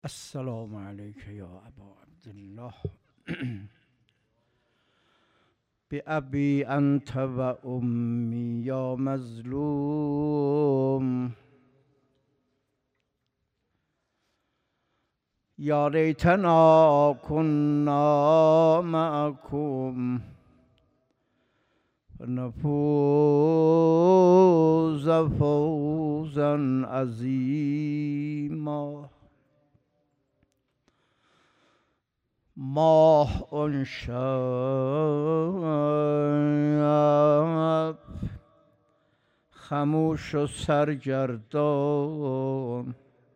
السلام عليك يا أبا عبد الله بأبي أنت وأمي يا مظلوم يا ليتنا كنا معكم فنفوز فوزا عظيما ماه شب خموش و سرگردان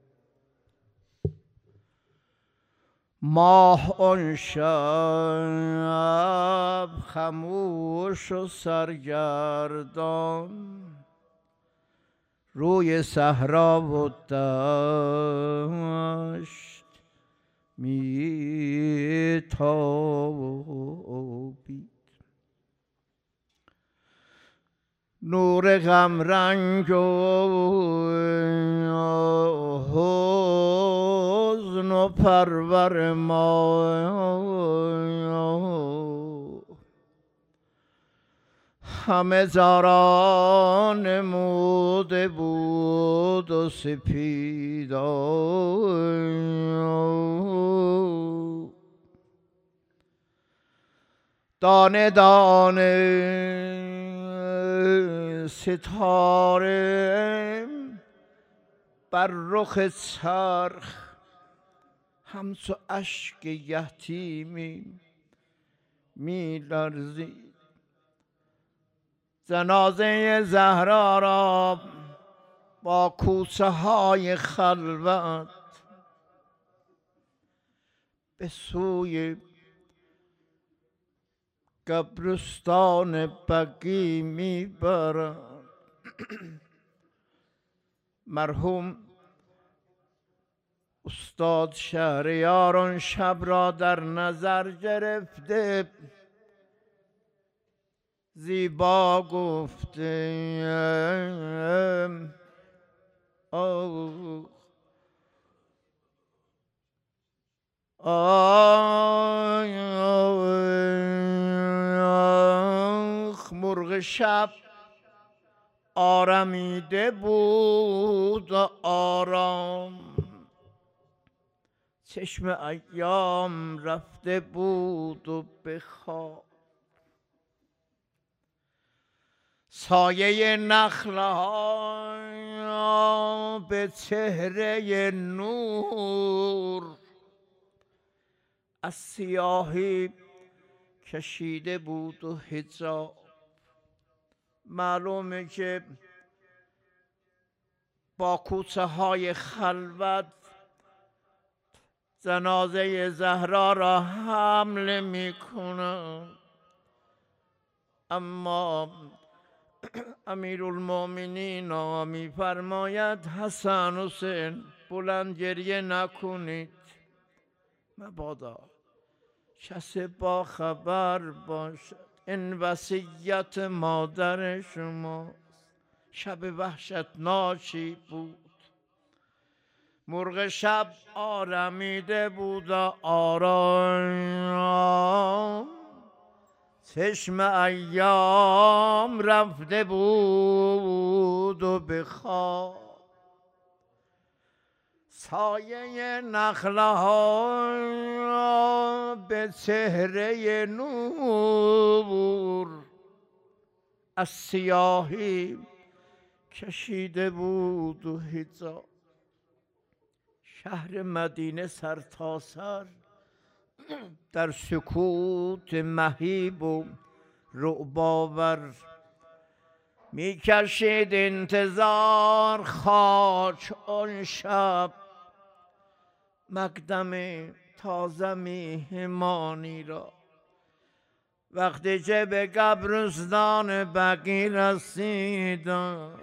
ماه شب خموش و سرگردان روی صحرا و دشت میتابید نور غم رنگ و حزن و پرور ما همه زارا نموده بود و سپیدان دانه دانه ستاره بر رخ چرخ همچو اشک یتیمی می لرزید جنازه زهرا را با کوچه های خلوت به سوی قبرستان بقیع میبرد. مرحوم استاد شهریار آن شب را در نظر گرفته زیبا گفته مرغ شب آرمیده بود و آرام چشم ایام رفته بود و به خواب سایه نخل‌ها به چهره نور از سیاهی کشیده بود و حجاب معلومه که با کوچه های خلوت جنازه زهرا را حمل میکنند، اما امیرالمومنین میفرماید حسن حسین بلند گریه نکنید مبادا کسی با خبر باشد. این وصیت مادر شماست. شب وحشتناکی بود. مرغ شب آرمیده بود و آرام چشم ایام رفته بود و به خواب سایه نخل‌ها به چهره نور از سیاهی کشیده بود و حجاب. شهر مدینه سر تا سر در سکوت مهیب و رعب‌آور میکشید انتظار خاک آن شب مقدم تازه میهمانی را. وقتی که به قبرستان بقیع رسیدند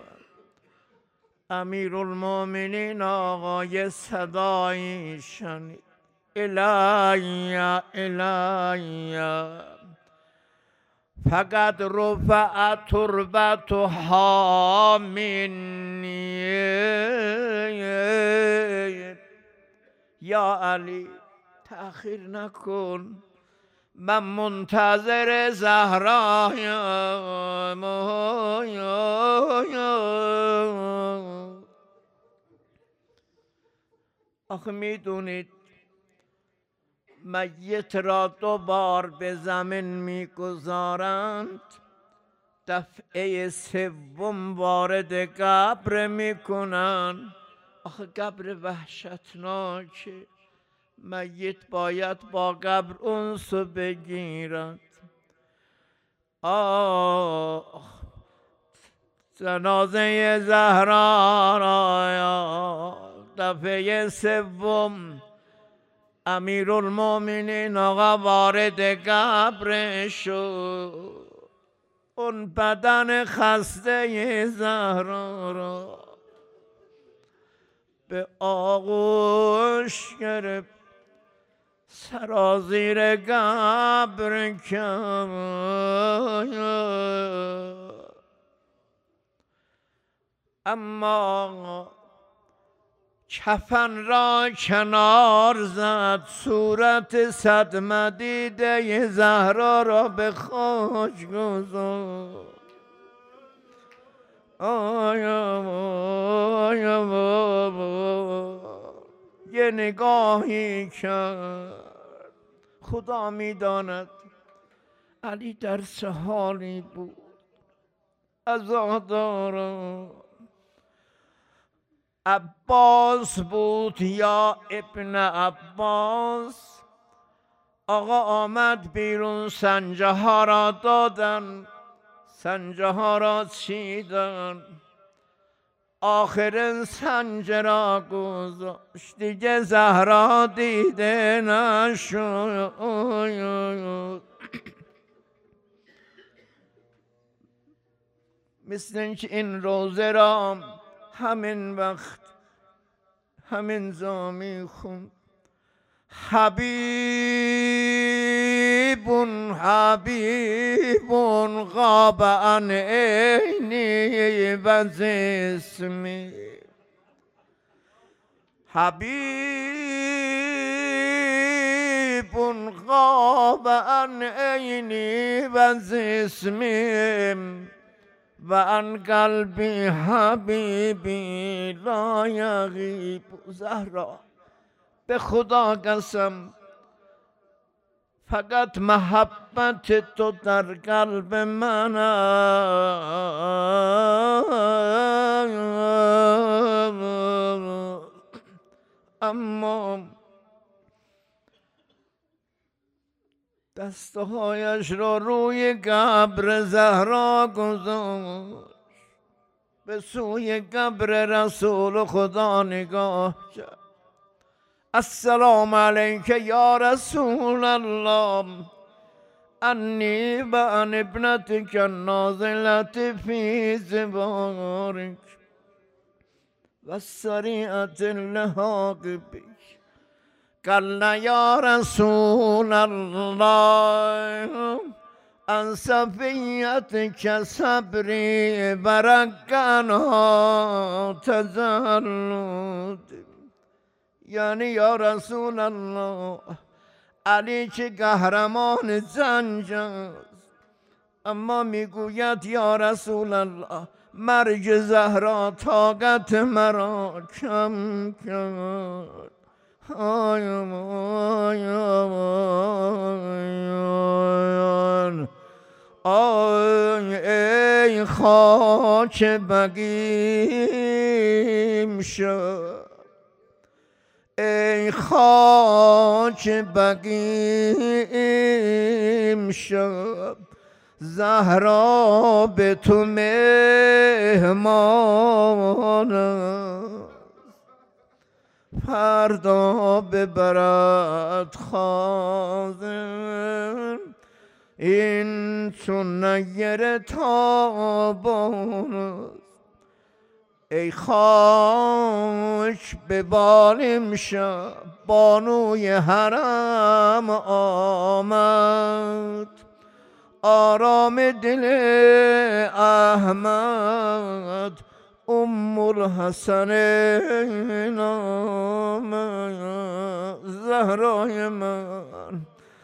امیرالمومنین آقای صدایی شنید الهی الهی فقط رفعت تربتها منی یا علی تأخیر نکن، من منتظر زهرایم. آخه میدونید میت را 2 بار به زمین میگذارند، دفعه 3 وارد قبر میکنن. آخه قبر وحشتناکه، میت باید با قبر انس بگیرد. جنازه زهرا را دفعه 3 امیرالمومنین آقا وارد قبر شد. اون بدن خسته زهرا را به آغوش گرفت، سرازیر قبر کرد. اما کفن را کنار زد، صورت صدمه دیده زهرا را به خاک گذاشت. یه نگاهی کرد، خدا میداند علی در چه حالی بود، عزادارم. عباس بود یا ابن عباس، آقا آمد بیرون، سنجه ها را دادن، سنجه ها را چیدن، آخر سنجه را گذاشت، دیگه زهرا دیده نشد. مثل اینکه این روزه را همین وقت همین زامی خون. حبیب غاب عن عینی و جسمی، حبیب غاب عن عینی و جسمی و عن قلبی حبیبی لا یغیب. زهرا به خدا قسم فقط محبت تو در قلب من، اما دستهایش را روی قبر زهرا گذاشت، به سوی قبر رسول خدا نگاه کرد. السلام علیک یا رسول الله، انی و ان ابنتک النازلة فی زبارک و السریعة اللحاق بک. قال یا رسول الله ان صفیتک صبری برکنا تزلد. یعنی یا رسول الله، علی که قهرمان جنگ است، اما میگوید یا رسول الله مرگ زهرا طاقت مرا کم کرد. ای خاک بقیم شد، ای خاک بقیم شد، زهرا به تو مهمان است، فردا ببرد خازن این چون نیر تابان است. ای خاک به بالیم شب، بانوی حرم آمد، آرام دل احمد ام الحسن نام زهرای من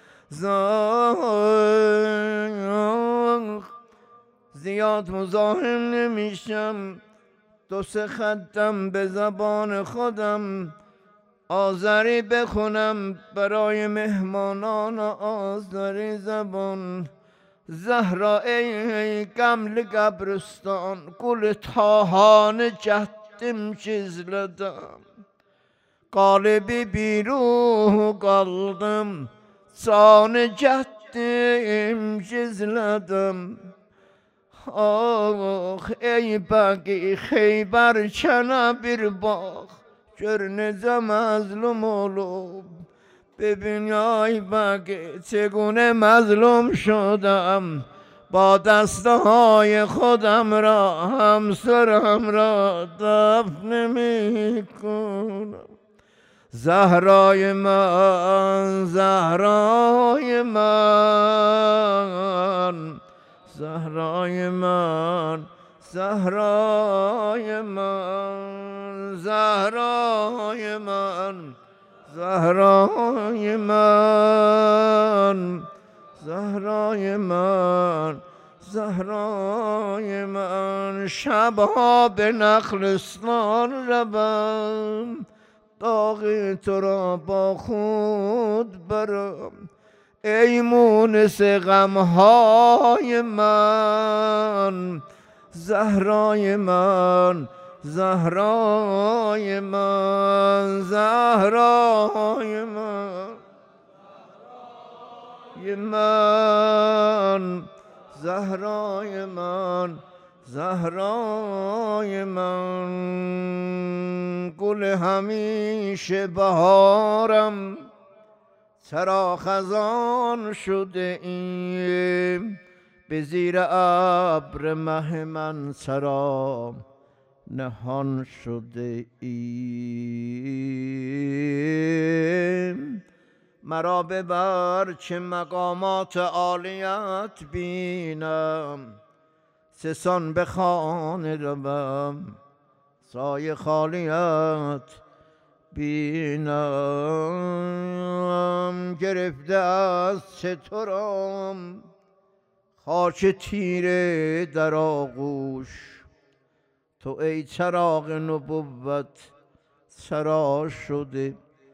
زیاد مزاحم نمیشم، دو سه خطم به زبان خودم آذری بخونم برای مهمانان آذری زبان. زهرا ای قمل قبرستان، گل تاهان جهدم çizledim. Kalbi bir ruh kaldım, sana cehdim çizledim. Ah ey baki Xeyber çana bir bak, gör necə mazlum olub. ببین ای بگی چگونه مظلوم شدم، با دستهای خودم را همسرم را دفن نمی کنم. زهرای من زهرای من زهرای من زهرای من زهرای من زهرای من زهرای من زهرای من. شبها به نخلستان روم، داغ تو را با خود برم. ای مونس غمهای من زهرای من زهرای من زهرای من زهرای من زهرای من. گل همیشه بهارم، چرا خزان شده ایم. به زیر ابر مه من چرا نهان شده ایم. مرا ببر چه مقامات عالیت بینم، سسان به خانه روم سایه خالیت بینم. گرفته از چطورم خاک تیره در آغوش، تو ای چراغ نبوت چرا شده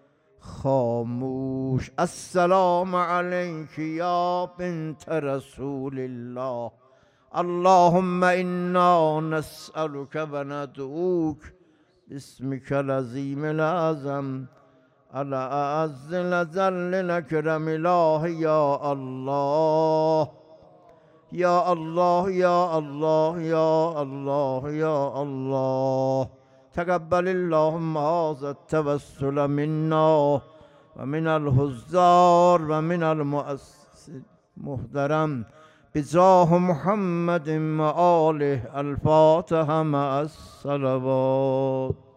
خاموش. السلام علیک یا بنت رسول الله، اللهم انا نسألك و ندعوک باسمك العظیم الأعظم الأعز الأجل الأكرم الاله. یا الله یا الله یا الله یا الله یا الله. تقبل اللهم هذا التوسل منا و من الحضار و من المؤسس محترم بجاه محمد و آله. الفاتحه مع الصلوات.